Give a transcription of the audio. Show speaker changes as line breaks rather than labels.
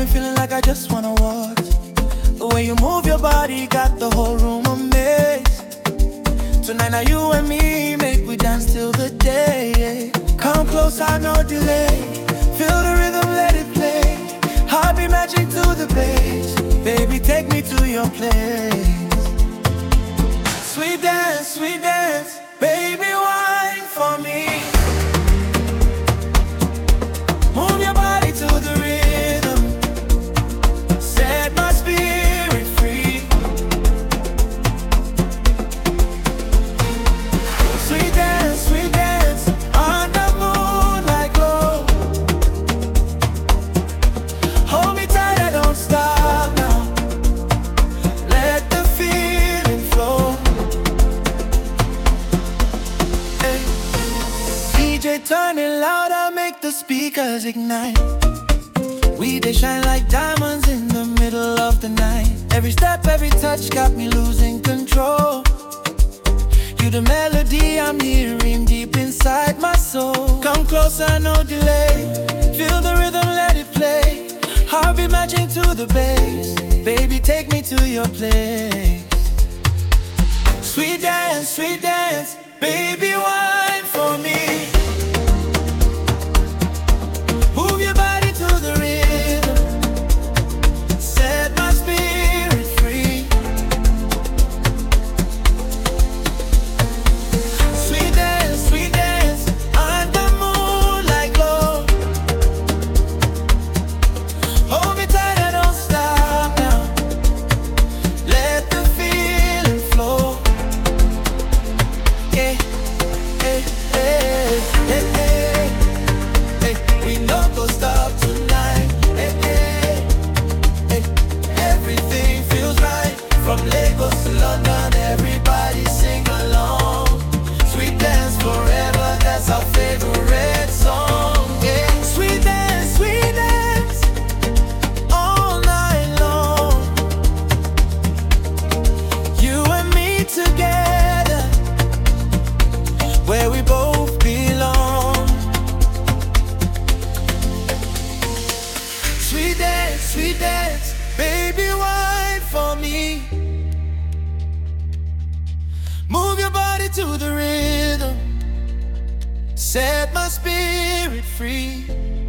me feeling like I just wanna watch. The way you move your body got the whole room amazed. Tonight now you and me, make we dance till the day. Come closer, no delay. Feel the rhythm, let it play. Heart be matching to the bass. Baby, take me to your place. Sweet dance, baby, wine for me. Move your body to the rhythm. Set my spirit free. Sweet dance, under moonlight glow. Hold me tight, I don't stop now. Let the feeling flow. Hey. DJ turn it louder, make the speakers ignite. We they shine like diamonds in the middle of the night. Every step, every touch got me losing control. You the melody I'm hearing deep inside my soul. Come closer, no delay. Feel the rhythm, let it play. Heart be matching to the bass. Baby, take me to your place. Sweet dance, baby, wine for me. Move your body to the rhythm. Set my spirit free. Sweet dance, under moonlight glow. Hold me tight, I don't stop now. Let the feeling flow. Yeah, hey, hey, hey, hey, hey. We no go stop tonight. Hey, hey, hey. Everything feels right. From Lagos to London, everybody sing along. Sweet dance forever, that's our favorite song. Yeah, sweet dance, all night long. You and me together, where we both belong. Sweet dance, baby, wine for me. Move your body to the rhythm. Set my spirit free.